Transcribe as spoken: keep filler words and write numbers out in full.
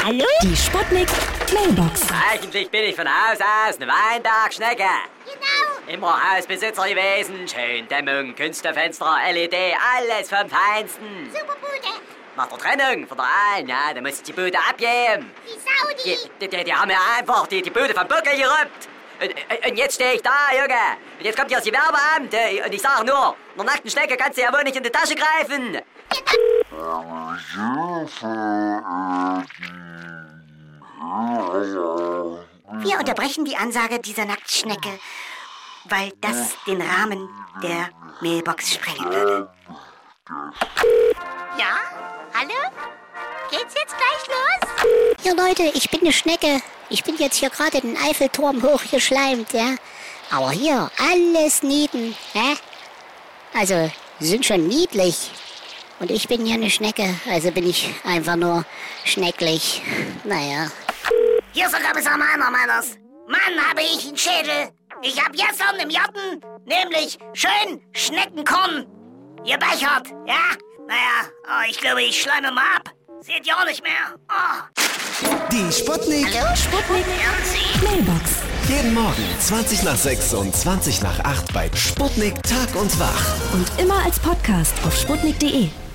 Hallo? Die Sputnik Mailbox. Eigentlich bin ich von Haus aus eine Weinbergschnecke. Genau. Immer Hausbesitzer gewesen. Schön Dämmung, Künstlerfenster, L E D, alles vom Feinsten. Super Bude. Nach der Trennung von der einen, ja, da musste ich die Bude abgeben. Die Saudi. Die, die, die, die haben mir einfach die, die Bude vom Buckel geruppt. Und, und jetzt stehe ich da, Junge. Und jetzt kommt hier das Gewerbeamt. Und ich sage nur, einer nackten Schnecke kannst du ja wohl nicht in die Tasche greifen. Wir unterbrechen die Ansage dieser Nacktschnecke, weil das den Rahmen der Mailbox sprengen würde. Ja? Hallo? Geht's jetzt gleich los? Ja, Leute, ich bin eine Schnecke. Ich bin jetzt hier gerade den Eiffelturm hochgeschleimt, ja. Aber hier, alles Nieten, hä? Also, sie sind schon niedlich. Und ich bin hier eine Schnecke, also bin ich einfach nur schnecklich. Naja. Hier sogar bis am meiner, Meiners. Mann, habe ich einen Schädel. Ich hab gestern im Garten nämlich schön Schneckenkorn gebechert, ja? Naja, oh, ich glaube, ich schleime mal ab. Seht ihr auch nicht mehr. Oh. Die Sputnik. Hallo, Sputnik. Mailbox. Jeden Morgen zwanzig nach sechs und zwanzig nach acht bei Sputnik Tag und Wach. Und immer als Podcast auf sputnik punkt de.